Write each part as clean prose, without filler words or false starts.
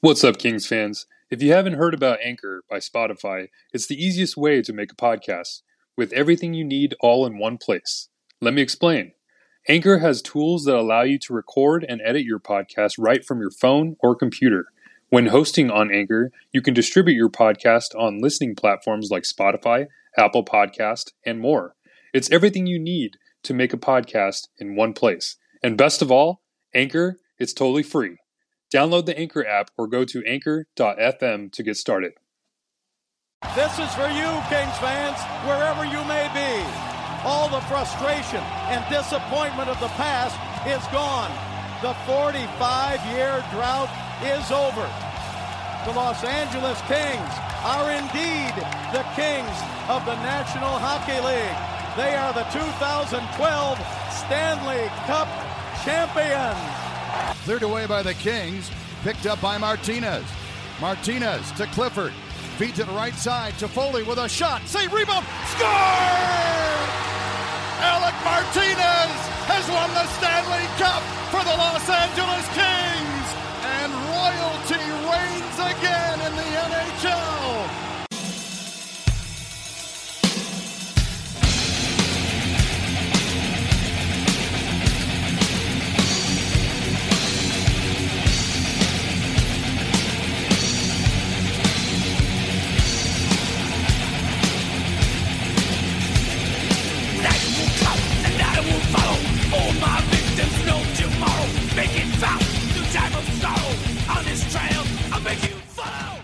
What's up, Kings fans? If you haven't heard about Anchor by Spotify, it's the easiest way to make a podcast, with everything you need all in one place. Let me explain. Anchor has tools that allow you to record and edit your podcast right from your phone or computer. When hosting on Anchor, you can distribute your podcast on listening platforms like Spotify, Apple Podcast, and more. It's everything you need to make a podcast in one place. And best of all, Anchor, it's totally free. Download the Anchor app or go to anchor.fm to get started. This is for you, Kings fans, wherever you may be. All the frustration and disappointment of the past is gone. The 45-year drought is over. The Los Angeles Kings are indeed the Kings of the National Hockey League. They are the 2012 Stanley Cup champions. Cleared away by the Kings, picked up by Martinez. Martinez to Clifford, feeds it right side to Foley with a shot. Save, rebound, score! Alec Martinez has won the Stanley Cup for the Los Angeles Kings, and royalty reigns again in the NHL. All my victims know tomorrow. Make it fast, new time of sorrow. On this trail, I'll make you follow.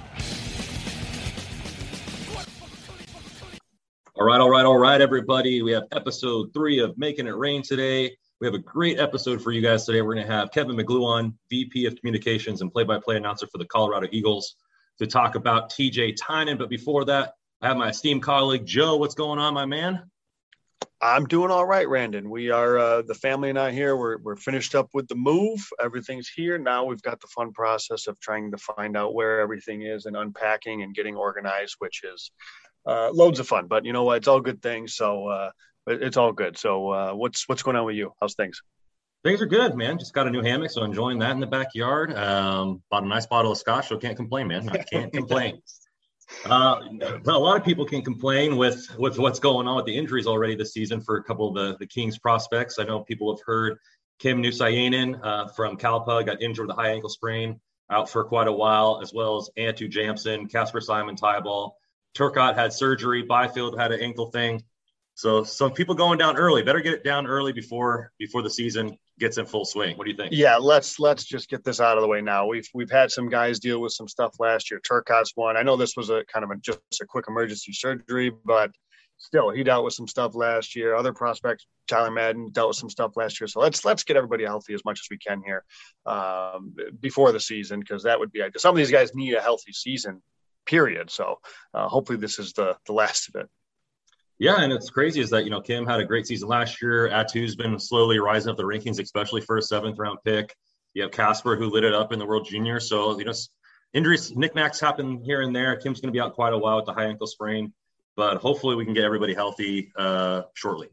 All right, everybody. We have episode 3 of Making It Rain today. We have a great episode for you guys today. We're going to have Kevin McGlue, VP of Communications and play-by-play announcer for the Colorado Eagles, to talk about TJ Tynan. But before that, I have my esteemed colleague, Joe. What's going on, my man? I'm doing all right, Randon. We are, the family and I here, we're finished up with the move. Everything's here. Now we've got the fun process of trying to find out where everything is and unpacking and getting organized, which is loads of fun. But you know what? It's all good things. So it's all good. So what's going on with you? How's things? Things are good, man. Just got a new hammock, so enjoying that in the backyard. Bought a nice bottle of scotch, so can't complain, man. I can't complain. But a lot of people can complain with what's going on with the injuries already this season for a couple of the Kings prospects. I know people have heard Kim Nusayainen from Kalpa got injured with a high ankle sprain, out for quite a while, as well as Antu Jamson, Casper Simon Tybal. Turcotte had surgery. Byfield had an ankle thing. So some people going down early. Better get it down early before the season gets in full swing. What do you think? Yeah, let's just get this out of the way now. We've had some guys deal with some stuff last year. Turcotte's one. I know this was a kind of just a quick emergency surgery, but still, he dealt with some stuff last year. Other prospects, Tyler Madden, dealt with some stuff last year. So let's get everybody healthy as much as we can here before the season, because that would be – some of these guys need a healthy season, period. So hopefully this is the last of it. Yeah, and it's crazy is that, Kim had a great season last year. Atu's been slowly rising up the rankings, especially for a 7th-round pick. You have Casper, who lit it up in the World Junior. So, injuries, knickknacks happen here and there. Kim's going to be out quite a while with the high ankle sprain. But hopefully we can get everybody healthy shortly.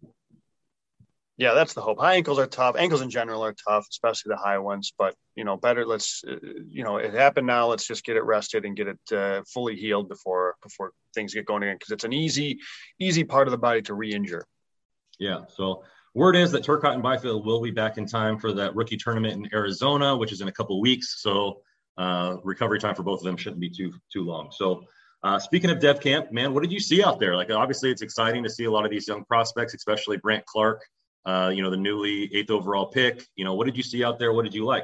Yeah, that's the hope. High ankles are tough. Ankles in general are tough, especially the high ones. But, better let's, it happened now. Let's just get it rested and get it fully healed before things get going again, because it's an easy part of the body to re-injure. Yeah, so word is that Turcotte and Byfield will be back in time for that rookie tournament in Arizona, which is in a couple of weeks. So recovery time for both of them shouldn't be too long. So speaking of Dev Camp, man, what did you see out there? Like, obviously it's exciting to see a lot of these young prospects, especially Brandt Clarke, the newly 8th overall pick. What did you see out there? What did you like?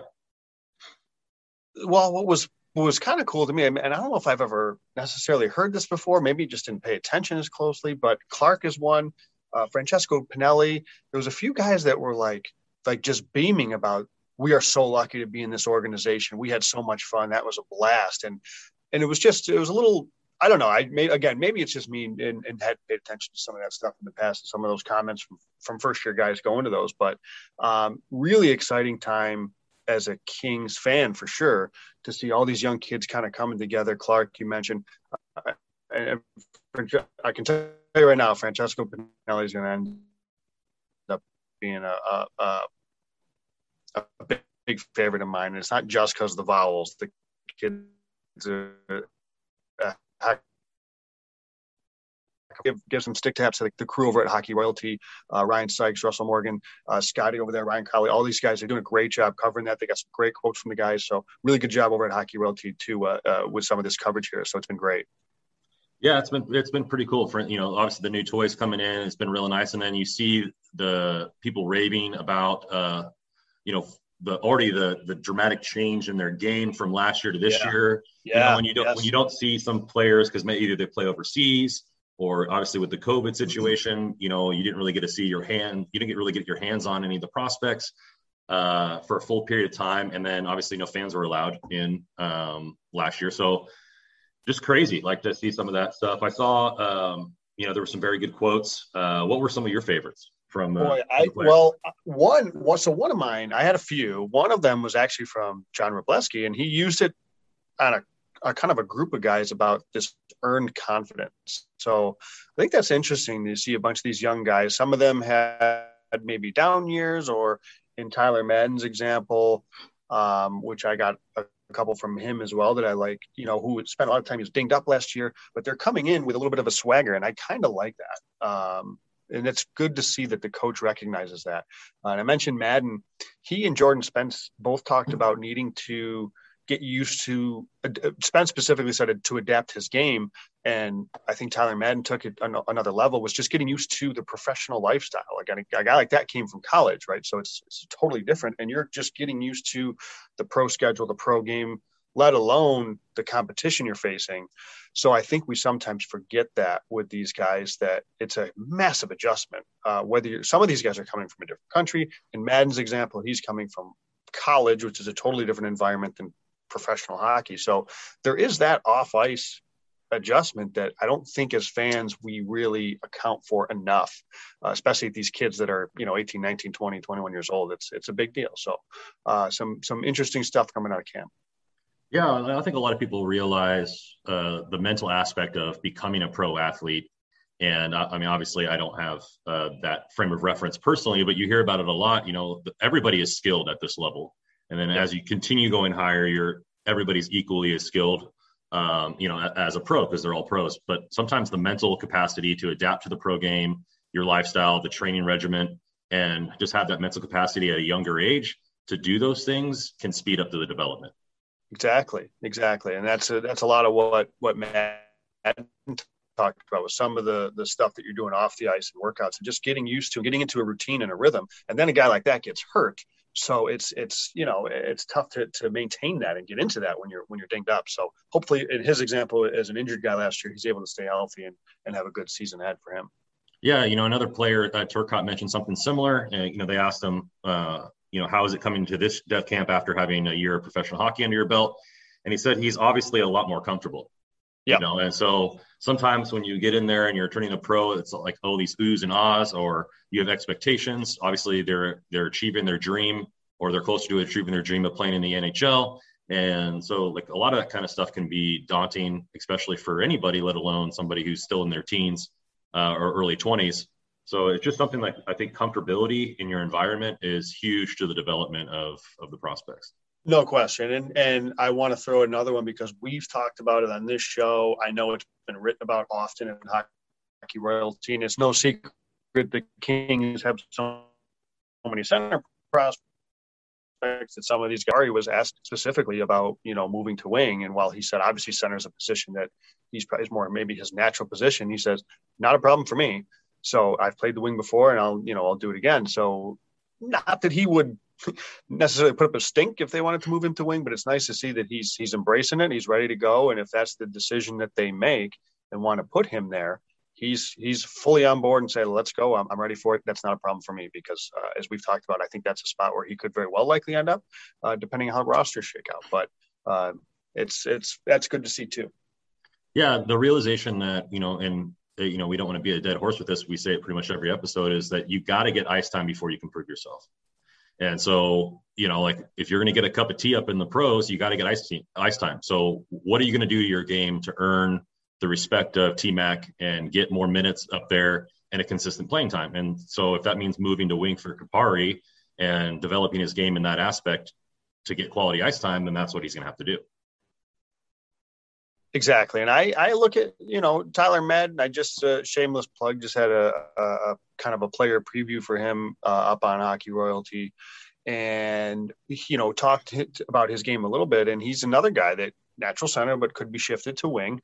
Well, what was kind of cool to me, and I don't know if I've ever necessarily heard this before, maybe just didn't pay attention as closely, but Clarke is one, Francesco Pinelli. There was a few guys that were like just beaming about, we are so lucky to be in this organization. We had so much fun. That was a blast. And it was a little, I don't know. Maybe it's just me and had paid attention to some of that stuff in the past and some of those comments from first year guys going to those, but really exciting time as a Kings fan for sure to see all these young kids kind of coming together. Clarke, you mentioned, and I can tell you right now, Francesco Pinelli is going to end up being a big favorite of mine. And it's not just because of the vowels. The kids give some stick taps to the crew over at Hockey Royalty, Ryan Sykes, Russell Morgan, Scotty over there, Ryan Crowley. All these guys are doing a great job covering that. They got some great quotes from the guys. So really good job over at Hockey Royalty too with some of this coverage here. So it's been great. Yeah, it's been pretty cool. For obviously the new toys coming in, it's been really nice. And then you see the people raving about the dramatic change in their game from last year to this year. Yeah, when you don't see some players because either they play overseas. Or obviously with the COVID situation, you didn't really get to see you didn't really get your hands on any of the prospects for a full period of time. And then obviously no fans were allowed in last year. So just crazy, like to see some of that stuff. I saw, there were some very good quotes. What were some of your favorites from? One of mine, I had a few. One of them was actually from John Wroblewski, and he used it on a kind of a group of guys about this earned confidence. So I think that's interesting to see a bunch of these young guys. Some of them had maybe down years, or in Tyler Madden's example, which I got a couple from him as well that I like, who spent a lot of time, he was dinged up last year, but they're coming in with a little bit of a swagger. And I kind of like that. And it's good to see that the coach recognizes that. And I mentioned Madden. He and Jordan Spence both talked about needing to get used to, Spence specifically said to adapt his game. And I think Tyler Madden took it another level, was just getting used to the professional lifestyle. Like a guy like that came from college, right? So it's totally different. And you're just getting used to the pro schedule, the pro game, let alone the competition you're facing. So I think we sometimes forget that with these guys, that it's a massive adjustment. Some of these guys are coming from a different country. In Madden's example, he's coming from college, which is a totally different environment than professional hockey. So there is that off ice adjustment that I don't think as fans we really account for enough, especially these kids that are 18, 19, 20, 21 years old. It's a big deal. So some interesting stuff coming out of camp. Yeah, I think a lot of people realize the mental aspect of becoming a pro athlete. And I mean, obviously I don't have that frame of reference personally, but you hear about it a lot. Everybody is skilled at this level. And then as you continue going higher, everybody's equally as skilled, as a pro, because they're all pros. But sometimes the mental capacity to adapt to the pro game, your lifestyle, the training regimen, and just have that mental capacity at a younger age to do those things can speed up the development. Exactly. And that's a lot of what Matt talked about with some of the stuff that you're doing off the ice and workouts, and just getting used to getting into a routine and a rhythm. And then a guy like that gets hurt. So it's tough to maintain that and get into that when you're dinged up. So hopefully, in his example, as an injured guy last year, he's able to stay healthy and have a good season ahead for him. Yeah, another player, Turcotte, mentioned something similar. And they asked him, how is it coming to this dev camp after having a year of professional hockey under your belt? And he said he's obviously a lot more comfortable. Yeah. And so sometimes when you get in there and you're turning a pro, it's like, these oohs and ahs, or you have expectations. Obviously they're achieving their dream, or they're closer to achieving their dream of playing in the NHL. And so like a lot of that kind of stuff can be daunting, especially for anybody, let alone somebody who's still in their teens or early 20s. So it's just something like, I think comfortability in your environment is huge to the development of the prospects. No question. And I want to throw another one because we've talked about it on this show. I know it's been written about often in Hockey Royalty, and it's no secret the Kings have so many center prospects that some of these guys. He was asked specifically about, moving to wing. And while he said, obviously center is a position that he's probably more maybe his natural position, he says, not a problem for me. So I've played the wing before and I'll do it again. So not that he would necessarily put up a stink if they wanted to move him to wing, but it's nice to see that he's embracing it. He's ready to go. And if that's the decision that they make and want to put him there, he's fully on board and say, let's go. I'm ready for it. That's not a problem for me because as we've talked about, I think that's a spot where he could very well likely end up depending on how rosters shake out. But that's good to see too. Yeah. The realization that, we don't want to be a dead horse with this. We say it pretty much every episode is that you got to get ice time before you can prove yourself. And so, like if you're going to get a cup of tea up in the pros, you got to get ice time. So what are you going to do to your game to earn the respect of T-Mac and get more minutes up there and a consistent playing time? And so if that means moving to wing for Kupari and developing his game in that aspect to get quality ice time, then that's what he's going to have to do. Exactly. And I look at, Tyler Madden, I just, shameless plug, just had a kind of a player preview for him up on Hockey Royalty, and, talked about his game a little bit. And he's another guy that natural center, but could be shifted to wing.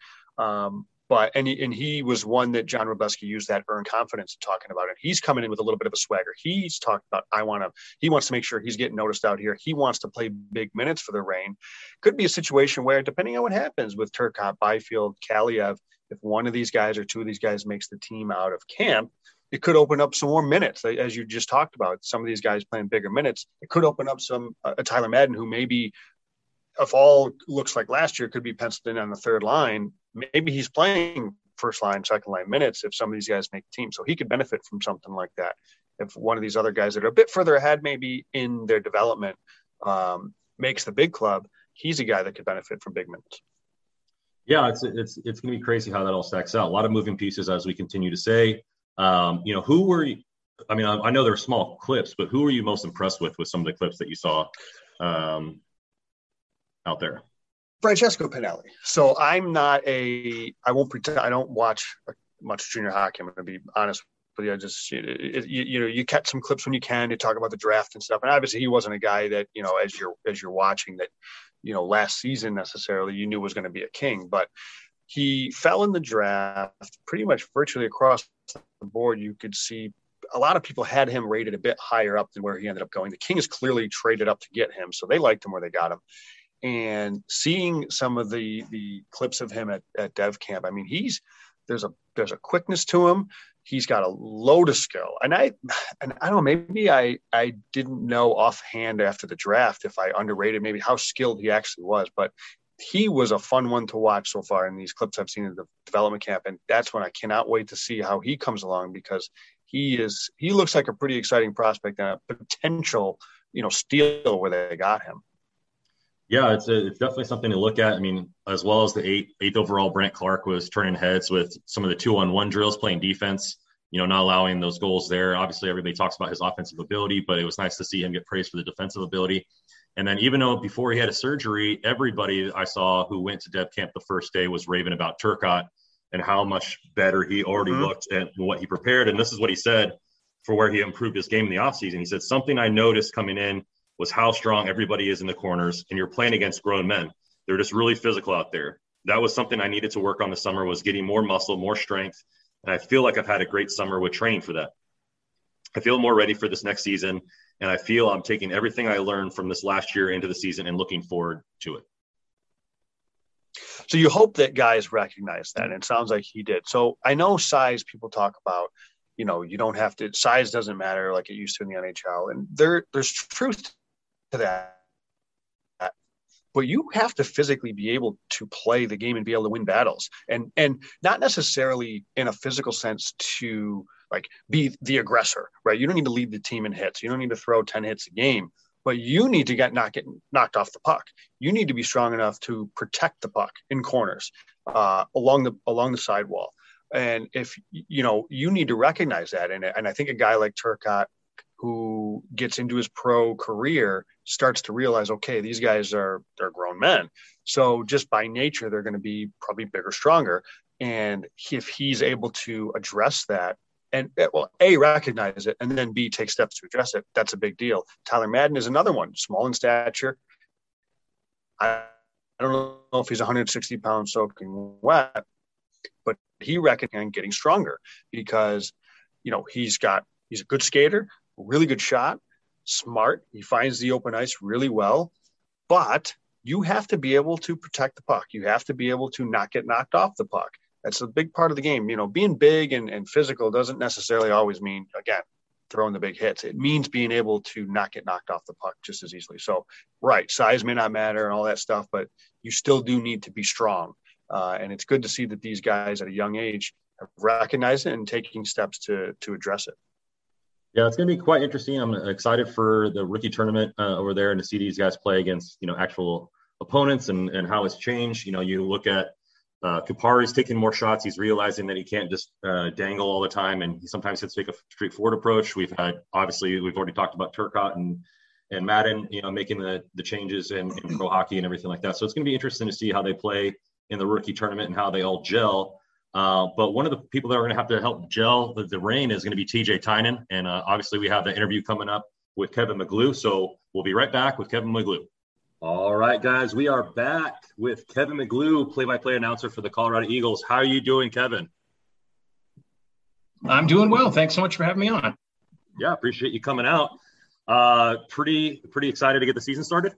But he was one that John Wroblewski used that earned confidence in talking about it. He's coming in with a little bit of a swagger. He's talked about, he wants to make sure he's getting noticed out here. He wants to play big minutes for the Reign. Could be a situation where, depending on what happens with Turcotte, Byfield, Kaliyev, if one of these guys or two of these guys makes the team out of camp, it could open up some more minutes. As you just talked about, some of these guys playing bigger minutes. It could open up some, a Tyler Madden who maybe, if all looks like last year, could be penciled in on the third line. Maybe he's playing first line, second line minutes if some of these guys make the team. So he could benefit from something like that. If one of these other guys that are a bit further ahead, maybe in their development, makes the big club, he's a guy that could benefit from big minutes. Yeah, it's going to be crazy how that all stacks out. A lot of moving pieces, as we continue to say. Who were you? I mean, I know they're small clips, but who were you most impressed with some of the clips that you saw out there? Francesco Pinelli. So I won't pretend, I don't watch much junior hockey. I'm going to be honest with you. I just, you catch some clips when you can to talk about the draft and stuff. And obviously he wasn't a guy that, as you're watching that, last season necessarily you knew was going to be a king, but he fell in the draft pretty much virtually across the board. You could see a lot of people had him rated a bit higher up than where he ended up going. The Kings clearly traded up to get him, so they liked him where they got him. And seeing some of the clips of him at Dev Camp, I mean, there's a quickness to him. He's got a load of skill. And I don't know, maybe I didn't know offhand after the draft if I underrated maybe how skilled he actually was, but he was a fun one to watch so far in these clips I've seen in the development camp. And that's when I cannot wait to see how he comes along, because he looks like a pretty exciting prospect and a potential, steal where they got him. Yeah, it's definitely something to look at. I mean, as well as the eighth overall, Brandt Clarke was turning heads with some of the 2-on-1 drills, playing defense, not allowing those goals there. Obviously, everybody talks about his offensive ability, but it was nice to see him get praised for the defensive ability. And then even though before he had a surgery, everybody I saw who went to Dev Camp the first day was raving about Turcotte and how much better he already looked and what he prepared. And this is what he said for where he improved his game in the offseason. He said, something I noticed coming in was how strong everybody is in the corners, and you're playing against grown men. They're just really physical out there. That was something I needed to work on this summer, was getting more muscle, more strength. And I feel like I've had a great summer with training for that. I feel more ready for this next season, and I feel I'm taking everything I learned from this last year into the season and looking forward to it. So you hope that guys recognize that, and it sounds like he did. So I know size, people talk about, you don't have to, size doesn't matter like it used to in the NHL. And there's truth to that. But you have to physically be able to play the game and be able to win battles, and not necessarily in a physical sense to like be the aggressor, right? You don't need to lead the team in hits. You don't need to throw 10 hits a game, but you need to not get knocked off the puck. You need to be strong enough to protect the puck in corners, along the sidewall. And if, you need to recognize that. And I think a guy like Turcotte, who gets into his pro career, starts to realize, okay, these guys they're grown men. So just by nature, they're going to be probably bigger, stronger. And if he's able to address that and, well, A, recognize it, and then B, take steps to address it, that's a big deal. Tyler Madden is another one, small in stature. I don't know if he's 160 pounds soaking wet, but he recognized getting stronger because, he's a good skater, really good shot, smart. He finds the open ice really well, but you have to be able to protect the puck. You have to be able to not get knocked off the puck. That's a big part of the game. Being big and physical doesn't necessarily always mean, again, throwing the big hits. It means being able to not get knocked off the puck just as easily. So, right, size may not matter and all that stuff, but you still do need to be strong. And it's good to see that these guys at a young age have recognized it and taking steps to address it. Yeah, it's going to be quite interesting. I'm excited for the rookie tournament over there and to see these guys play against, actual opponents and how it's changed. You look at Kupari's taking more shots. He's realizing that he can't just dangle all the time, and he sometimes has to take a straightforward approach. We've already talked about Turcotte and Madden, making the changes in pro hockey and everything like that. So it's going to be interesting to see how they play in the rookie tournament and how they all gel. But one of the people that are going to have to help gel the Reign is going to be TJ Tynan. And obviously we have the interview coming up with Kevin McGlue. So we'll be right back with Kevin McGlue. All right, guys, we are back with Kevin McGlue, play-by-play announcer for the Colorado Eagles. How are you doing, Kevin? I'm doing well. Thanks so much for having me on. Yeah, appreciate you coming out. Pretty excited to get the season started?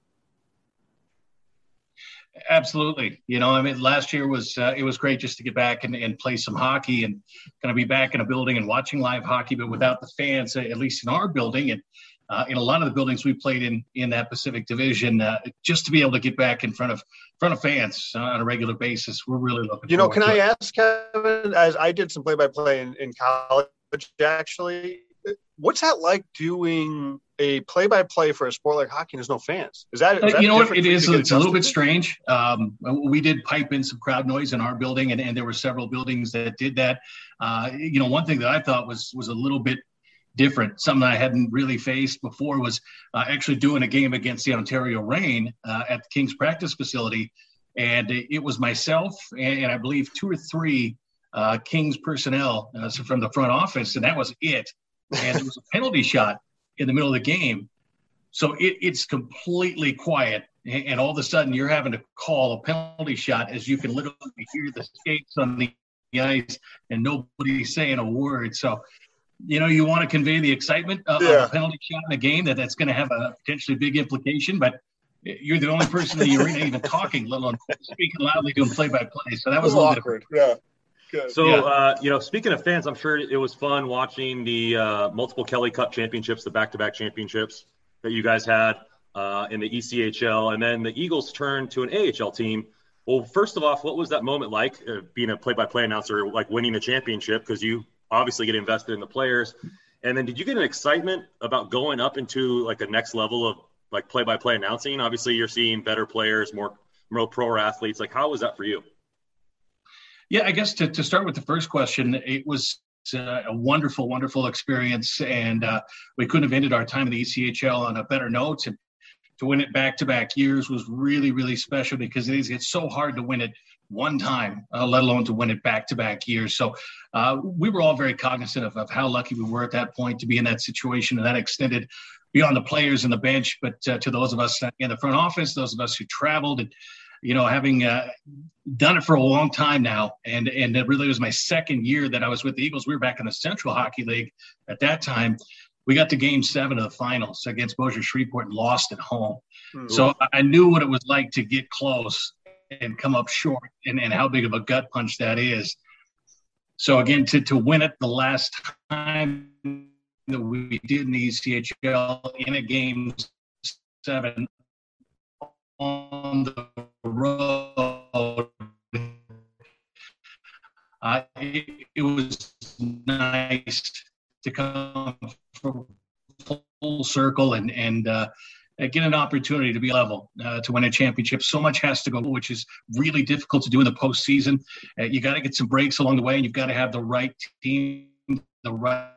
Absolutely. Last year was it was great just to get back and play some hockey and kind of be back in a building and watching live hockey, but without the fans, at least in our building. And in a lot of the buildings we played in that Pacific Division, just to be able to get back in front of fans on a regular basis, we're really looking forward can to I it. ask, Kevin, as I did some play-by-play in college, actually, what's that like doing a play-by-play for a sport like hockey and there's no fans? Is that What different it for you is? to get It's a little bit adjusted to? strange. We did pipe in some crowd noise in our building, and there were several buildings that did that. One thing that I thought was a little bit different, something I hadn't really faced before, was actually doing a game against the Ontario Reign at the King's practice facility. And it was myself and I believe 2 or 3 Kings personnel from the front office, and that was it. And it was a penalty shot in the middle of the game. So it's completely quiet. And all of a sudden you're having to call a penalty shot as you can literally hear the skates on the ice and nobody's saying a word. So, you want to convey the excitement of a penalty shot in a game that's going to have a potentially big implication, but you're the only person in the arena even talking, let alone speaking loudly doing play-by-play. So that was a little awkward. Yeah. Good. So, speaking of fans, I'm sure it was fun watching the multiple Kelly Cup championships, the back-to-back championships that you guys had in the ECHL, and then the Eagles turned to an AHL team. Well, first of all, what was that moment like, being a play-by-play announcer, like winning the championship? Because you obviously get invested in the players. And then did you get an excitement about going up into like a next level of like play-by-play announcing? Obviously you're seeing better players, more pro athletes. Like, how was that for you? Yeah, I guess to start with the first question, it was a wonderful, wonderful experience. And we couldn't have ended our time in the ECHL on a better note. And to win it back-to-back years was really, really special, because it's so hard to win it one time, let alone to win it back-to-back years. So we were all very cognizant of how lucky we were at that point to be in that situation, and that extended beyond the players and the bench, but to those of us in the front office, those of us who traveled, and having done it for a long time now, and it really was my second year that I was with the Eagles. We were back in the Central Hockey League at that time. We got to Game 7 of the finals against Bossier Shreveport and lost at home. Mm-hmm. So I knew what it was like to get close and come up short, and how big of a gut punch that is. So again, to win it the last time that we did in the ECHL in a Game 7 on the road, it was nice to come full circle and get an opportunity to be level, to win a championship. So much has to go, which is really difficult to do in the postseason. You got to get some breaks along the way, and you've got to have the right team, the right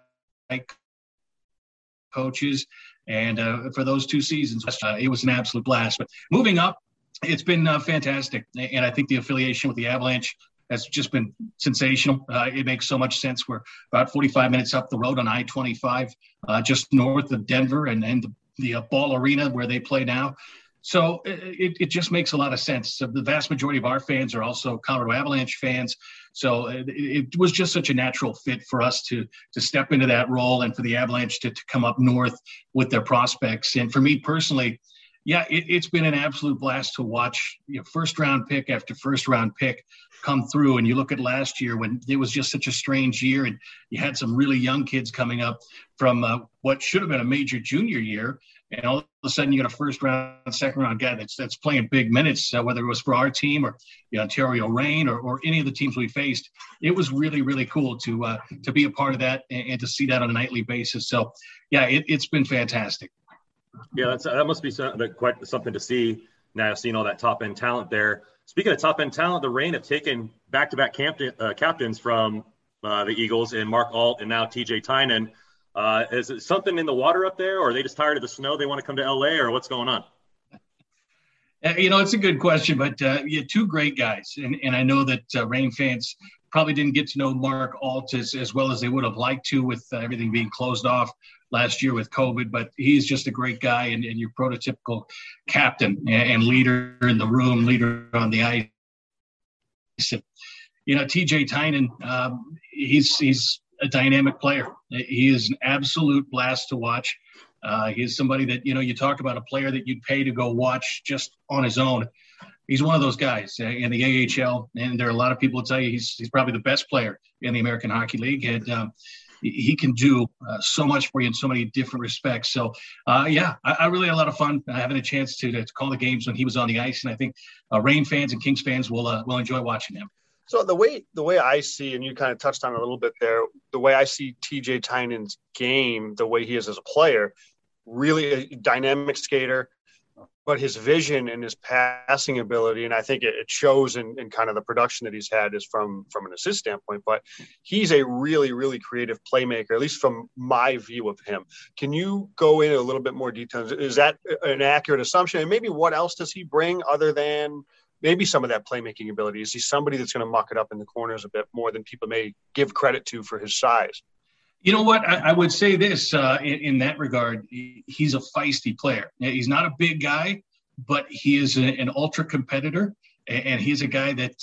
coaches. And for those 2 seasons, it was an absolute blast. But moving up, it's been fantastic. And I think the affiliation with the Avalanche has just been sensational. It makes so much sense. We're about 45 minutes up the road on I-25, just north of Denver, and the Ball Arena where they play now. So it just makes a lot of sense. So the vast majority of our fans are also Colorado Avalanche fans. So it was just such a natural fit for us to step into that role, and for the Avalanche to come up north with their prospects. And for me personally, yeah, it's been an absolute blast to watch first round pick after first round pick come through. And you look at last year, when it was just such a strange year, and you had some really young kids coming up from what should have been a major junior year. And all of a sudden you got a first round, second round guy that's playing big minutes, whether it was for our team or the Ontario Reign or any of the teams we faced. It was really, really cool to be a part of that and to see that on a nightly basis. So yeah, it's been fantastic. Yeah, that must be quite something to see now, seeing all that top-end talent there. Speaking of top-end talent, the Reign have taken back-to-back captains from the Eagles, and Mark Alt and now TJ Tynan. Is it something in the water up there, or are they just tired of the snow? They want to come to LA, or what's going on? It's a good question, but two great guys. And I know that Reign fans probably didn't get to know Mark Alt as well as they would have liked to with everything being closed off last year with COVID, but he's just a great guy and your prototypical captain and leader in the room, leader on the ice. TJ Tynan, he's a dynamic player. He is an absolute blast to watch. He's somebody that, you talk about a player that you'd pay to go watch just on his own. He's one of those guys in the AHL, and there are a lot of people who tell you he's probably the best player in the American Hockey League, and he can do so much for you in so many different respects. So, I really had a lot of fun having a chance to call the games when he was on the ice, and I think Reign fans and Kings fans will enjoy watching him. So the way I see, and you kind of touched on it a little bit there, the way I see TJ Tynan's game, the way he is as a player, really a dynamic skater, but his vision and his passing ability, and I think it shows in kind of the production that he's had is from an assist standpoint, but he's a really, really creative playmaker, at least from my view of him. Can you go into a little bit more details? Is that an accurate assumption? And maybe what else does he bring other than maybe some of that playmaking ability? Is he somebody that's going to muck it up in the corners a bit more than people may give credit to for his size? You know what? I would say this in that regard. He's a feisty player. He's not a big guy, but he is an ultra competitor. And he's a guy that,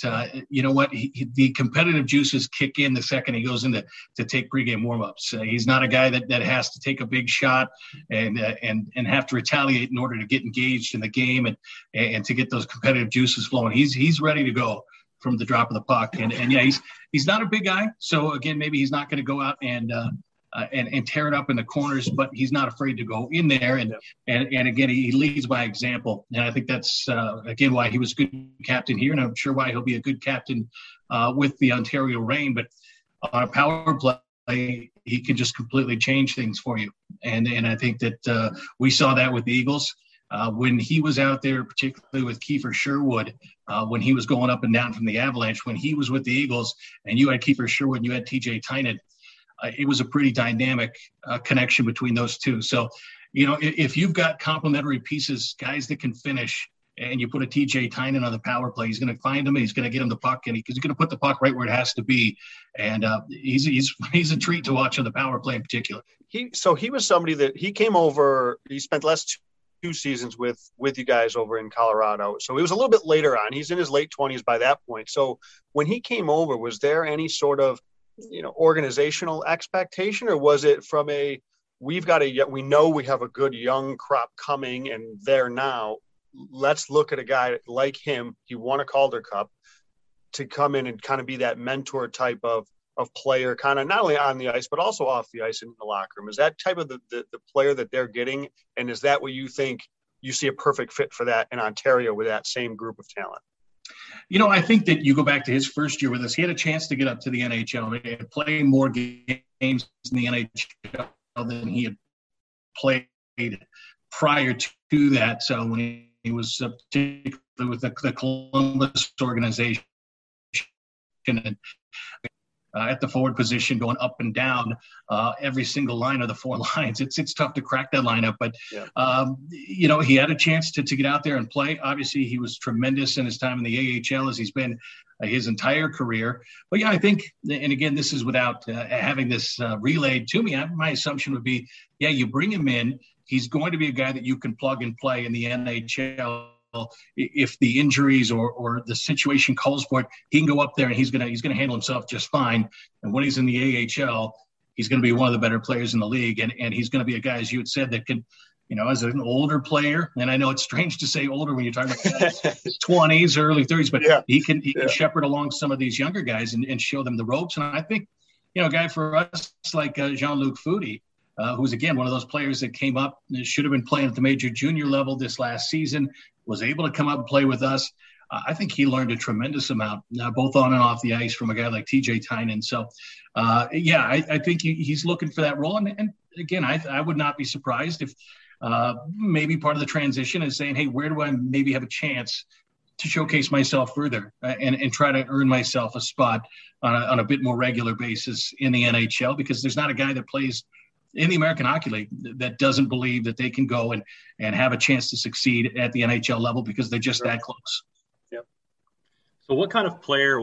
the competitive juices kick in the second he goes into to take pregame warmups. He's not a guy that has to take a big shot and have to retaliate in order to get engaged in the game and to get those competitive juices flowing. He's ready to go from the drop of the puck. And he's not a big guy. So again, maybe he's not going to go out and tear it up in the corners, but he's not afraid to go in there. And again, he leads by example. And I think that's, again, why he was a good captain here. And I'm sure why he'll be a good captain with the Ontario Reign. But on a power play, he can just completely change things for you. And I think that we saw that with the Eagles. When he was out there, particularly with Kiefer Sherwood, when he was going up and down from the Avalanche, when he was with the Eagles and you had Kiefer Sherwood and you had TJ Tynan, it was a pretty dynamic connection between those two. So, if you've got complementary pieces, guys that can finish, and you put a TJ Tynan on the power play, he's going to find him and he's going to get him the puck, and he's going to put the puck right where it has to be. And he's a treat to watch on the power play in particular. He was somebody that he came over, he spent the last two seasons with you guys over in Colorado. So it was a little bit later on. He's in his late 20s by that point. So when he came over, was there any sort of organizational expectation, or was it from we know we have a good young crop coming and there now, let's look at a guy like him, he won a Calder Cup, to come in and kind of be that mentor type of player, kind of not only on the ice, but also off the ice in the locker room? Is that type of the player that they're getting? And is that what you think you see a perfect fit for that in Ontario with that same group of talent? I think that you go back to his first year with us, he had a chance to get up to the NHL and play more games in the NHL than he had played prior to that. So when he was particularly with the Columbus organization and at the forward position, going up and down every single line of the four lines. It's tough to crack that lineup, but he had a chance to get out there and play. Obviously, he was tremendous in his time in the AHL, as he's been his entire career. But I think, and again, this is without having this relayed to me, my assumption would be, you bring him in, he's going to be a guy that you can plug and play in the NHL. If the injuries or the situation calls for it, he can go up there and he's gonna handle himself just fine. And when he's in the AHL, he's going to be one of the better players in the league. And he's going to be a guy, as you had said, that can, as an older player, and I know it's strange to say older when you're talking about his 20s, early 30s, but he can shepherd along some of these younger guys and show them the ropes. And I think, a guy for us like Jean-Luc Foudy, who's, again, one of those players that came up and should have been playing at the major junior level this last season, was able to come up and play with us. I think he learned a tremendous amount, both on and off the ice, from a guy like TJ Tynan. So, I think he's looking for that role. And again, I would not be surprised if maybe part of the transition is saying, hey, where do I maybe have a chance to showcase myself further and try to earn myself a spot on a bit more regular basis in the NHL, because there's not a guy that plays in the American Hockey League that doesn't believe that they can go and have a chance to succeed at the NHL level because they're just that close. Yep. So what kind of player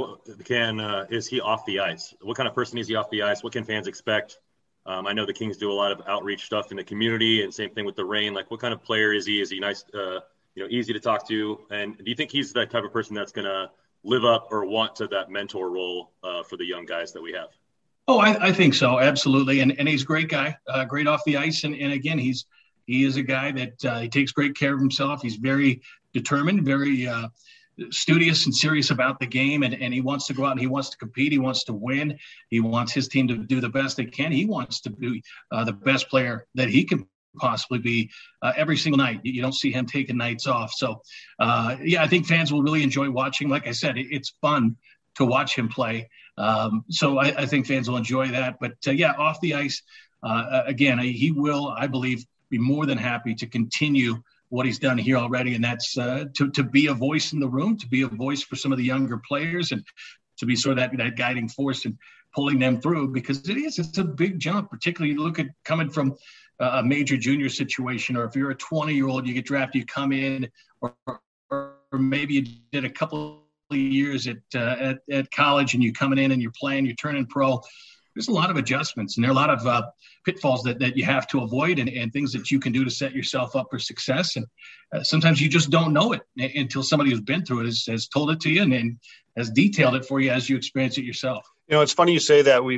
is he off the ice? What kind of person is he off the ice? What can fans expect? I know the Kings do a lot of outreach stuff in the community, and same thing with the Reign. Like, what kind of player is he? Is he nice, easy to talk to? And do you think he's that type of person that's going to live up or want to that mentor role for the young guys that we have? Oh, I think so. Absolutely. And he's a great guy, great off the ice. And again, he is a guy that he takes great care of himself. He's very determined, very studious and serious about the game. And he wants to go out and he wants to compete. He wants to win. He wants his team to do the best they can. He wants to be the best player that he can possibly be every single night. You don't see him taking nights off. So, I think fans will really enjoy watching. Like I said, it's fun to watch him play. So I think fans will enjoy that. But, off the ice, again, he will, I believe, be more than happy to continue what he's done here already. And that's to be a voice in the room, to be a voice for some of the younger players and to be sort of that guiding force and pulling them through, because it's a big jump, particularly you look at coming from a major junior situation, or if you're a 20-year-old, you get drafted, you come in, or maybe you did a couple of years at college and you're coming in and you're playing, you're turning pro. There's a lot of adjustments and there are a lot of pitfalls that you have to avoid and things that you can do to set yourself up for success. And sometimes you just don't know it until somebody who's been through it has told it to you and has detailed it for you as you experience it yourself. It's funny you say that.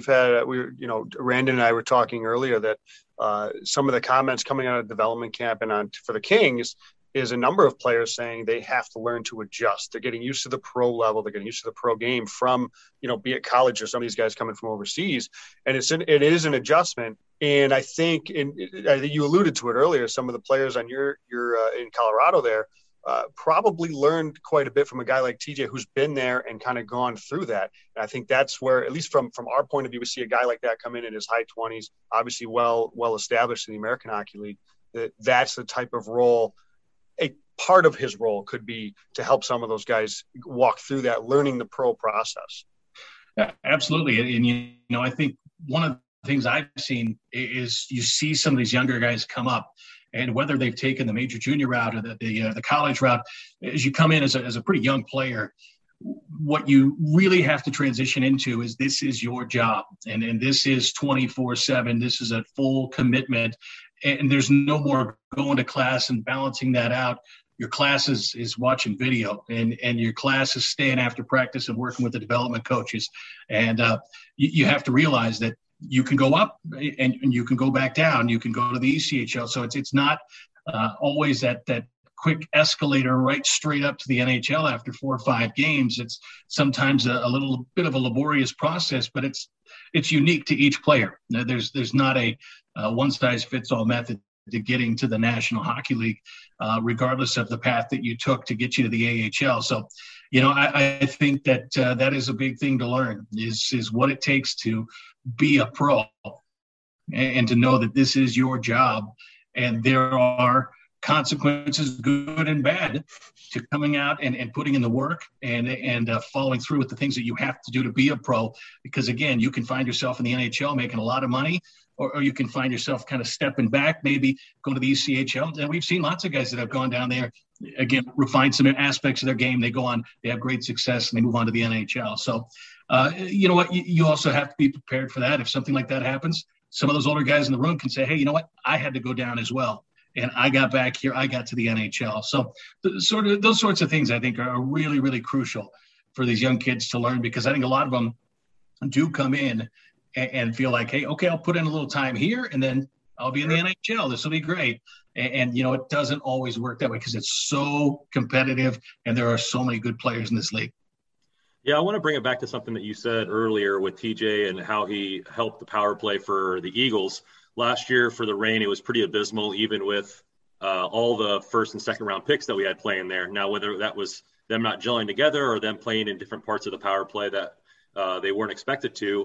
Randon and I were talking earlier that some of the comments coming out of development camp and for the Kings is a number of players saying they have to learn to adjust. They're getting used to the pro level. They're getting used to the pro game from, be it college or some of these guys coming from overseas. And it is an adjustment. And I think you alluded to it earlier, some of the players on your in Colorado there probably learned quite a bit from a guy like TJ who's been there and kind of gone through that. And I think that's where, at least from our point of view, we see a guy like that come in his high 20s, obviously well established in the American Hockey League. That's the type of role. A part of his role could be to help some of those guys walk through that, learning the pro process. Yeah, absolutely. And, I think one of the things I've seen is you see some of these younger guys come up, and whether they've taken the major junior route or the college route, as you come in as a pretty young player, what you really have to transition into is this is your job. And this is 24/7. This is a full commitment. And there's no more going to class and balancing that out. Your class is watching video, and your class is staying after practice and working with the development coaches. And you have to realize that you can go up and you can go back down. You can go to the ECHL. So it's not always that quick escalator right straight up to the NHL after 4 or 5 games. It's sometimes a little bit of a laborious process, but it's unique to each player. There's not a one-size-fits-all method to getting to the National Hockey League, regardless of the path that you took to get you to the AHL. So, I think that that is a big thing to learn is what it takes to be a pro and to know that this is your job. And there are consequences, good and bad, to coming out and putting in the work and following through with the things that you have to do to be a pro. Because, again, you can find yourself in the NHL making a lot of money, or you can find yourself kind of stepping back, maybe going to the ECHL. And we've seen lots of guys that have gone down there, again, refine some aspects of their game. They go on, they have great success, and they move on to the NHL. So, you know what? You also have to be prepared for that. If something like that happens, some of those older guys in the room can say, hey, you know what? I had to go down as well. And I got back here. I got to the NHL. So those sorts of things, I think, are really, really crucial for these young kids to learn, because I think a lot of them do come in and feel like, hey, okay, I'll put in a little time here and then I'll be in the NHL. This will be great. And it doesn't always work that way because it's so competitive and there are so many good players in this league. Yeah, I want to bring it back to something that you said earlier with TJ and how he helped the power play for the Eagles. Last year for the Reign, it was pretty abysmal, even with all the first and second round picks that we had playing there. Now, whether that was them not gelling together or them playing in different parts of the power play that they weren't expected to,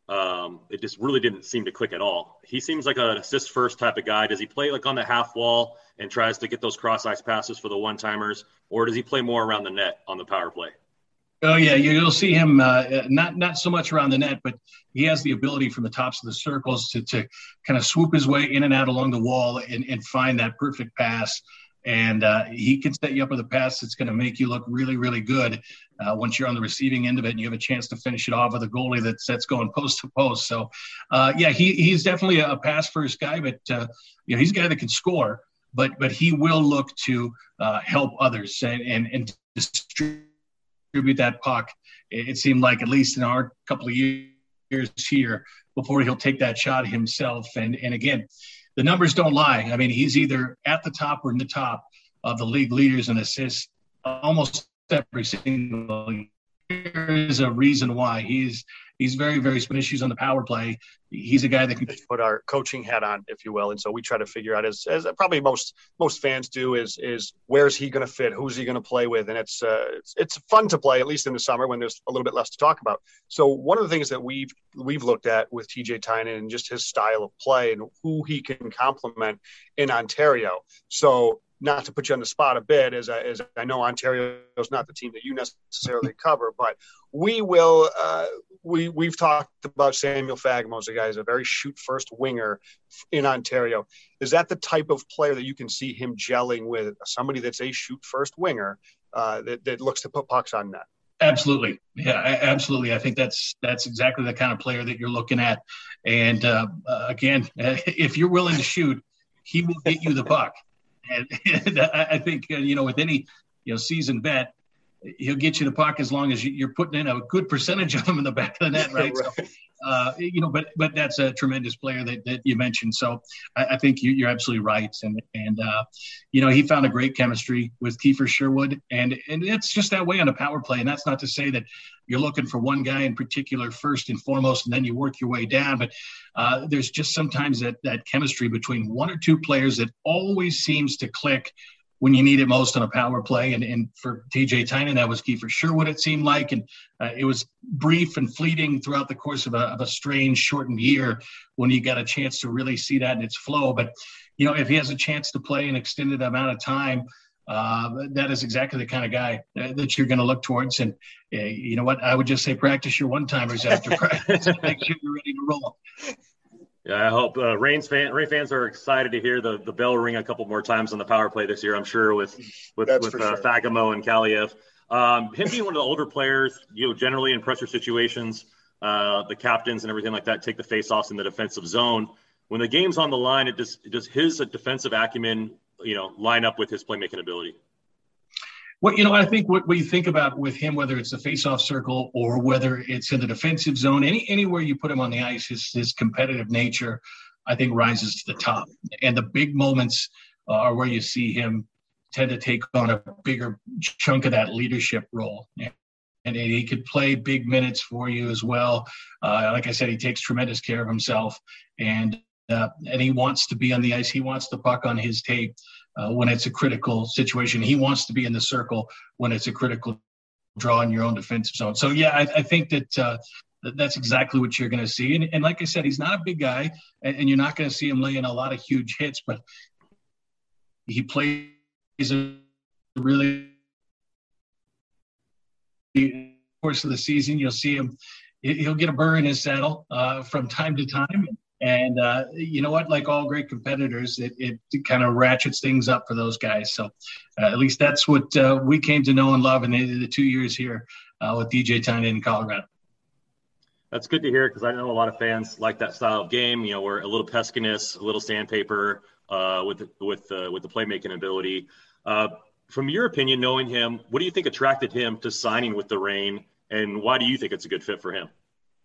it just really didn't seem to click at all. He seems like an assist first type of guy. Does he play like on the half wall and tries to get those cross ice passes for the one timers, or does he play more around the net on the power play? Oh yeah, you'll see him not so much around the net, but he has the ability from the tops of the circles to kind of swoop his way in and out along the wall and find that perfect pass. And he can set you up with a pass that's going to make you look really, really good once you're on the receiving end of it and you have a chance to finish it off with a goalie that's going post to post. So, he's definitely a pass first guy, but he's a guy that can score, but he will look to help others and distribute that puck. It seemed like, at least in our couple of years here, before he'll take that shot himself. And again, the numbers don't lie. I mean, he's either at the top or in the top of the league leaders in assists almost every single year. There is a reason why. He's very, very some issues on the power play. He's a guy that can put our coaching hat on, if you will. And so we try to figure out, as probably most fans do, is where's he going to fit? Who's he going to play with? And it's fun to play, at least in the summer when there's a little bit less to talk about. So one of the things that we've looked at with TJ Tynan and just his style of play and who he can complement in Ontario. So not to put you on the spot a bit, as I know Ontario is not the team that you necessarily cover, but we will. We've talked about Samuel Fagemo as a guy who's a very shoot first winger in Ontario. Is that the type of player that you can see him gelling with, somebody that's a shoot first winger that looks to put pucks on net? Absolutely. Yeah, absolutely. I think that's exactly the kind of player that you're looking at. And again, if you're willing to shoot, he will get you the puck. And I think, with any, seasoned vet, he'll get you the puck as long as you're putting in a good percentage of them in the back of the net, right? Right. So, but that's a tremendous player that you mentioned. So I think you're absolutely right. And he found a great chemistry with Kiefer Sherwood. And it's just that way on a power play. And that's not to say that you're looking for one guy in particular first and foremost, and then you work your way down. But there's just sometimes that chemistry between one or two players that always seems to click when you need it most on a power play. And for TJ Tynan, that was Kiefer Sherwood, it seemed like. And it was brief and fleeting throughout the course of a strange, shortened year when you got a chance to really see that in its flow. But, if he has a chance to play an extended amount of time, that is exactly the kind of guy that you're going to look towards. And you know what? I would just say practice your one-timers after practice and make sure you're ready to roll. Yeah, I hope Rain fans are excited to hear the bell ring a couple more times on the power play this year. I'm sure with sure. Fagemo and Kaliev. Him being one of the older players, generally in pressure situations, the captains and everything like that take the face-offs in the defensive zone. When the game's on the line, does his defensive acumen, line up with his playmaking ability? Well, I think what you think about with him, whether it's the face-off circle or whether it's in the defensive zone, anywhere you put him on the ice, his competitive nature, I think, rises to the top. And the big moments are where you see him tend to take on a bigger chunk of that leadership role. And he could play big minutes for you as well. Like I said, he takes tremendous care of himself, and he wants to be on the ice. He wants the puck on his tape when it's a critical situation. He wants to be in the circle when it's a critical draw in your own defensive zone. So, yeah, I think that that's exactly what you're going to see. And like I said, he's not a big guy, and you're not going to see him laying a lot of huge hits, but he plays a really course of the season. You'll see him. He'll get a burr in his saddle from time to time. And you know what? Like all great competitors, it kind of ratchets things up for those guys. So at least that's what we came to know and love in the 2 years here with TJ Tynan in Colorado. That's good to hear, because I know a lot of fans like that style of game. Where a little peskiness, a little sandpaper with the playmaking ability. From your opinion, knowing him, what do you think attracted him to signing with the Reign, and why do you think it's a good fit for him?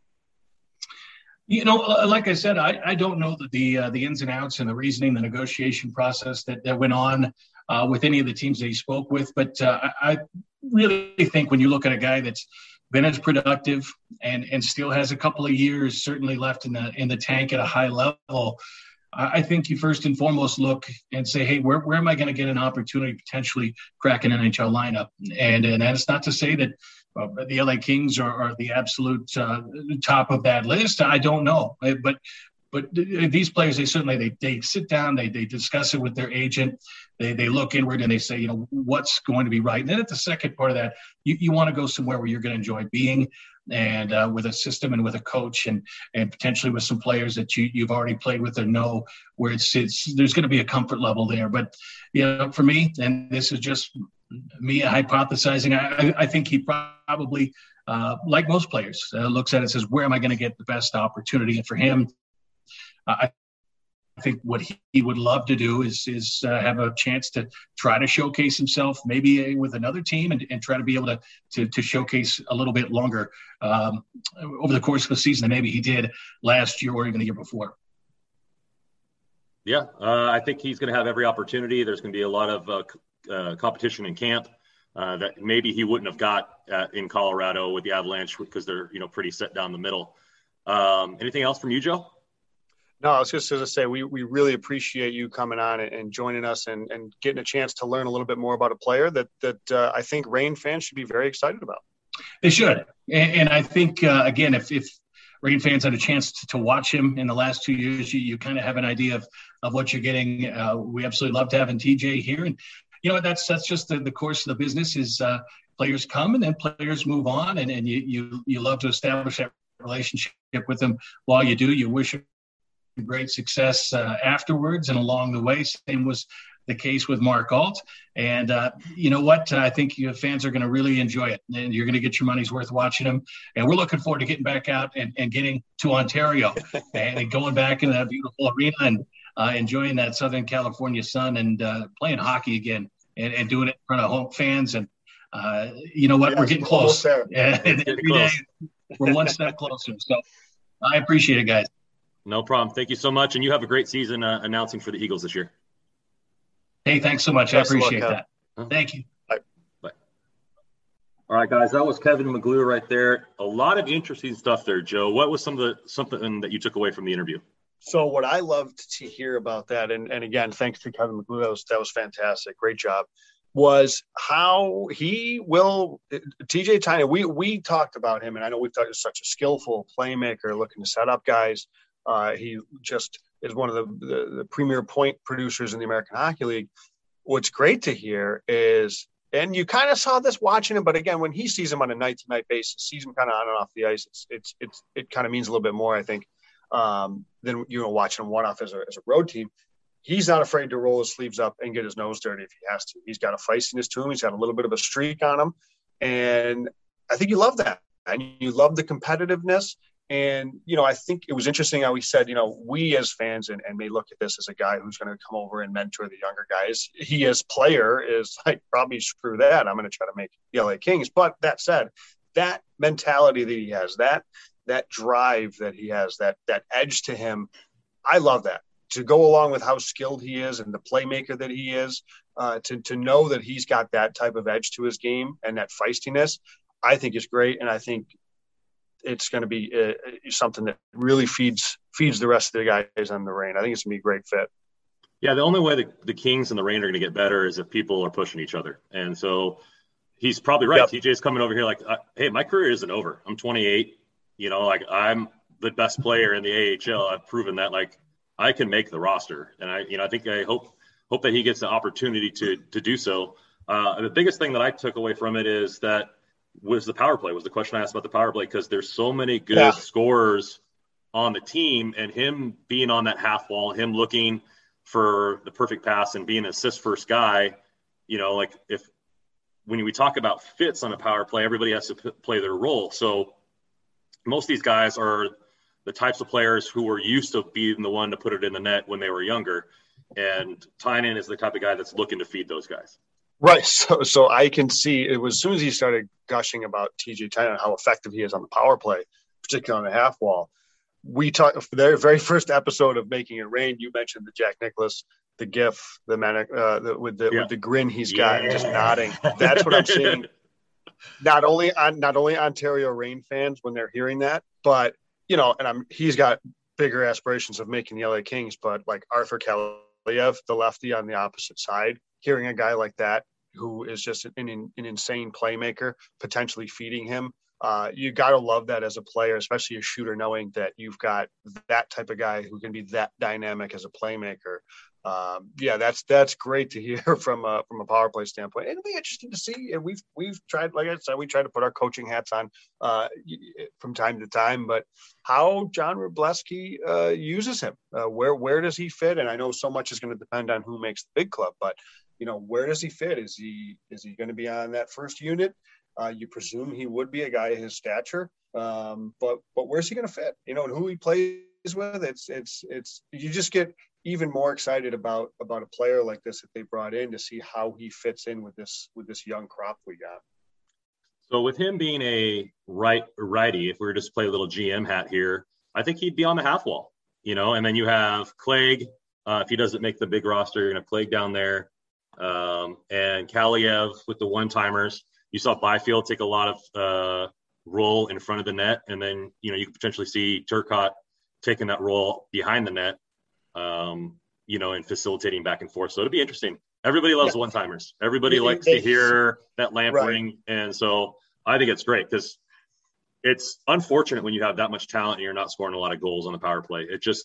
Like I said, I don't know the ins and outs and the reasoning, the negotiation process that went on with any of the teams that he spoke with. But I really think when you look at a guy that's been as productive and still has a couple of years certainly left in the tank at a high level, I think you first and foremost look and say, hey, where am I going to get an opportunity to potentially crack an NHL lineup? And that's not to say that the LA Kings are the absolute top of that list. I don't know. But these players, they certainly they sit down, they discuss it with their agent. they look inward and they say, what's going to be right. And then at the second part of that, you want to go somewhere where you're going to enjoy being, and with a system and with a coach and potentially with some players that you've already played with or know, where it's there's going to be a comfort level there. But for me, and this is just me hypothesizing, I think he probably, like most players, looks at it and says, where am I going to get the best opportunity? And for him, I think what he would love to do is have a chance to try to showcase himself, maybe with another team, and try to be able to showcase a little bit longer over the course of a season than maybe he did last year or even the year before. Yeah, I think he's going to have every opportunity. There's going to be a lot of competition in camp that maybe he wouldn't have got in Colorado with the Avalanche, because they're pretty set down the middle. Anything else from you, Joe? No, I was just going to say we really appreciate you coming on and joining us and getting a chance to learn a little bit more about a player that I think Reign fans should be very excited about. They should. And I think, again, if Reign fans had a chance to watch him in the last 2 years, you kind of have an idea of what you're getting. We absolutely loved having TJ here. And, that's just the course of the business is players come and then players move on. And you love to establish that relationship with them while you do. You wish great success afterwards and along the way. Same was the case with Mark Alt. And you know what? I think you fans are going to really enjoy it, and you're going to get your money's worth watching them. And we're looking forward to getting back out and getting to Ontario and going back in that beautiful arena and enjoying that Southern California sun and playing hockey again and doing it in front of home fans. And you know what? We're getting close. And every day we're one step closer. So I appreciate it, guys. No problem. Thank you so much. And you have a great season announcing for the Eagles this year. Hey, thanks so much. I appreciate that. Thank you. Bye. All right, guys, that was Kevin McGlue right there. A lot of interesting stuff there, Joe. What was something that you took away from the interview? So what I loved to hear about that, and again, thanks to Kevin McGlue, that was fantastic. Great job. Was how he will TJ Tynan. We talked about him, and I know we've talked such a skillful playmaker looking to set up guys. He just is one of the premier point producers in the American Hockey League. What's great to hear is, and you kind of saw this watching him, but again, when he sees him on a night-to-night basis, sees him kind of on and off the ice, it kind of means a little bit more, I think, than watching him one-off as a road team. He's not afraid to roll his sleeves up and get his nose dirty if he has to. He's got a feistiness to him. He's got a little bit of a streak on him, and I think you love that, and you love the competitiveness. And, I think it was interesting how he said, we as fans and may look at this as a guy who's going to come over and mentor the younger guys. He as player is like, probably screw that. I'm going to try to make the LA Kings. But that said, that mentality that he has, that drive that he has, that edge to him, I love that. To go along with how skilled he is and the playmaker that he is, to know that he's got that type of edge to his game and that feistiness, I think is great. And I think it's going to be something that really feeds the rest of the guys on the Reign. I think it's going to be a great fit. Yeah, the only way the Kings and the Reign are going to get better is if people are pushing each other. And so he's probably right. Yep. TJ's coming over here like, hey, my career isn't over. I'm 28. I'm the best player in the AHL. I've proven that I can make the roster. And I hope that he gets the opportunity to do so. The biggest thing that I took away from it is that was the power play, was the question I asked about the power play, because there's so many good scorers on the team, and him being on that half wall, him looking for the perfect pass and being an assist first guy, when we talk about fits on a power play, everybody has to play their role. So most of these guys are the types of players who were used to being the one to put it in the net when they were younger. And Tynan is the type of guy that's looking to feed those guys. Right. So I can see it was as soon as he started gushing about TJ Tynan, how effective he is on the power play, particularly on the half wall. We talked for their very first episode of Making It Rain. You mentioned the Jack Nicklaus, the GIF, with the grin he's got, and just nodding. That's what I'm seeing. Not only Ontario Reign fans when they're hearing that, but he's got bigger aspirations of making the LA Kings. But like Arthur Kaliev, the lefty on the opposite side, hearing a guy like that who is just an insane playmaker potentially feeding him You got to love that as a player, especially a shooter, knowing that you've got that type of guy who can be that dynamic as a playmaker. That's great to hear from a power play standpoint. It'll be interesting to see. And we've tried, like I said, we try to put our coaching hats on from time to time, but how John Wroblewski uses him, where does he fit? And I know so much is going to depend on who makes the big club, but where does he fit? Is he going to be on that first unit? You presume he would be a guy of his stature, but where's he going to fit? And who he plays with. It's you just get even more excited about a player like this that they brought in to see how he fits in with this young crop we got. So with him being a righty, if we were just to play a little GM hat here, I think he'd be on the half wall, and then you have Clegg. If he doesn't make the big roster, you're going to have Clegg down there. And Kaliev with the one-timers. You saw Byfield take a lot of role in front of the net, and then you could potentially see Turcotte taking that role behind the net, and facilitating back and forth. So it'll be interesting. Everybody loves one-timers. Everybody likes to hear that lamp ring, and so I think it's great because it's unfortunate when you have that much talent and you're not scoring a lot of goals on the power play. It's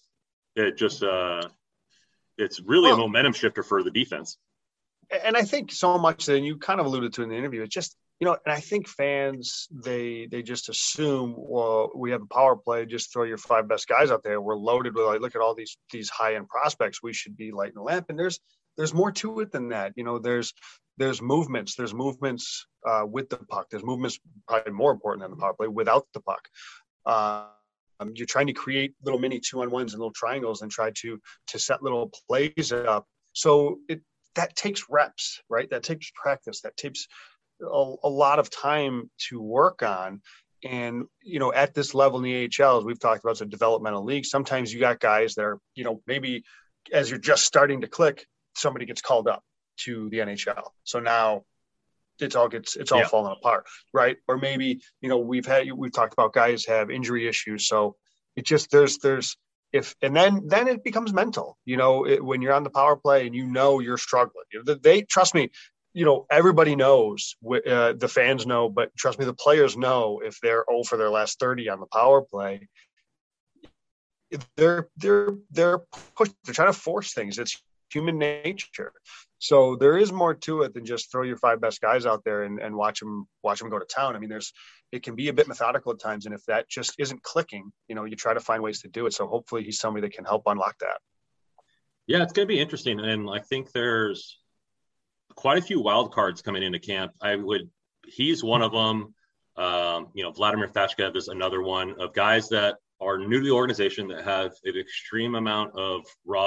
really a momentum shifter for the defense. And I think so much that, and you kind of alluded to in the interview, it's just, and I think fans, they just assume, well, we have a power play, just throw your 5 best guys out there. We're loaded with, look at all these high-end prospects. We should be lighting the lamp. And there's more to it than that. There's movements. There's movements with the puck. There's movements probably more important than the power play without the puck. You're trying to create little mini 2-on-1s and little triangles and try to set little plays up. So that takes reps, right? That takes practice. That takes a lot of time to work on. And, at this level in the AHL, as we've talked about, it's a developmental league. Sometimes you got guys that are, maybe as you're just starting to click, somebody gets called up to the NHL. So now it's all falling apart, right? Or maybe, we've talked about guys have injury issues. So it just, and then it becomes mental, when you're on the power play and you're struggling. They trust me, everybody knows, the fans know, but trust me, the players know if they're 0 for their last 30 on the power play, they're pushed. They're trying to force things. It's human nature. So there is more to it than just throw your 5 best guys out there and watch them go to town. I mean, it can be a bit methodical at times. And if that just isn't clicking, you try to find ways to do it. So hopefully he's somebody that can help unlock that. Yeah, it's going to be interesting. And I think there's quite a few wild cards coming into camp. He's one of them. Vladimir Thachkev is another one of guys that are new to the organization that have an extreme amount of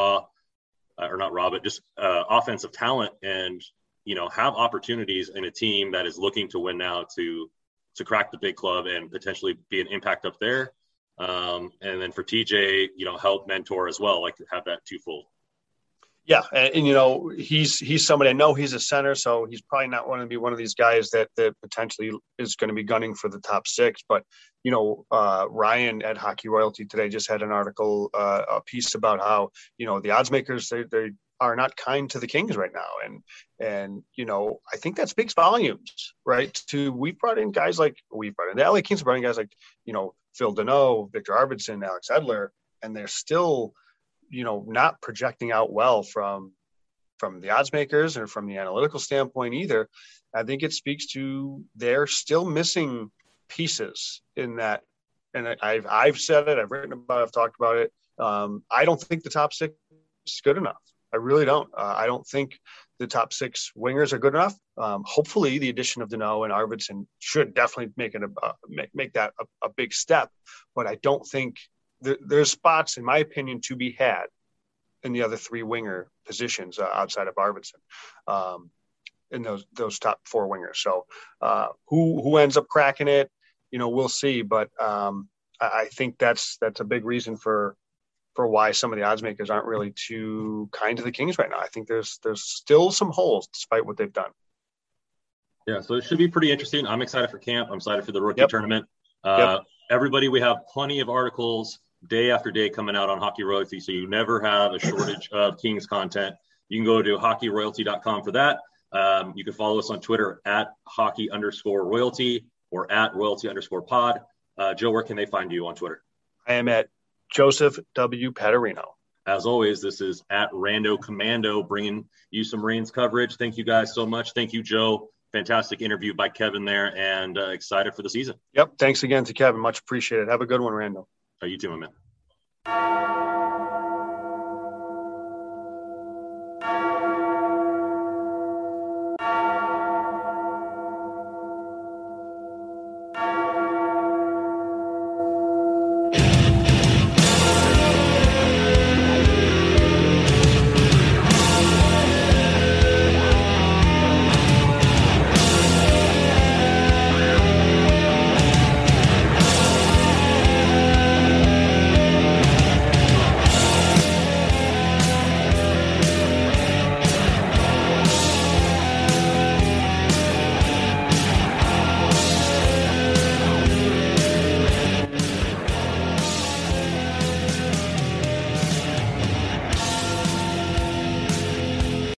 offensive talent and, have opportunities in a team that is looking to win now to crack the big club and potentially be an impact up there. And then for TJ, help mentor as well, like to have that twofold. Yeah. And he's somebody, I know he's a center, so he's probably not going to be one of these guys that potentially is going to be gunning for the top 6. But, Ryan at Hockey Royalty today just had an article, a piece about how, the odds makers, they are not kind to the Kings right now. And I think that speaks volumes, right? We've brought in guys the LA Kings have brought in guys like, Phil Deneau, Victor Arvidsson, Alex Edler, and they're still, not projecting out well from the odds makers or from the analytical standpoint either. I think it speaks to they're still missing pieces in that. And I've said it, I've written about it, I've talked about it. I don't think the top 6 is good enough. I really don't. I don't think the top 6 wingers are good enough. Hopefully the addition of Deneau and Arvidsson should definitely make that a big step. But I don't think there's spots, in my opinion, to be had in the other 3 winger positions outside of Arvidsson, in those top 4 wingers. So who ends up cracking it, we'll see. But I think that's a big reason for why some of the odds makers aren't really too kind to the Kings right now. I think there's still some holes despite what they've done. Yeah, so it should be pretty interesting. I'm excited for camp. I'm excited for the rookie tournament. Everybody, we have plenty of articles day after day coming out on Hockey Royalty, so you never have a shortage of Kings content. You can go to hockeyroyalty.com for that. You can follow us on Twitter at hockey_royalty. or at royalty_pod. Joe, where can they find you on Twitter? I am at Joseph W. Paterino. As always, this is at Rando Commando, bringing you some Reigns coverage. Thank you guys so much. Thank you, Joe. Fantastic interview by Kevin there, and excited for the season. Yep. Thanks again to Kevin. Much appreciated. Have a good one, Rando. You too, my man.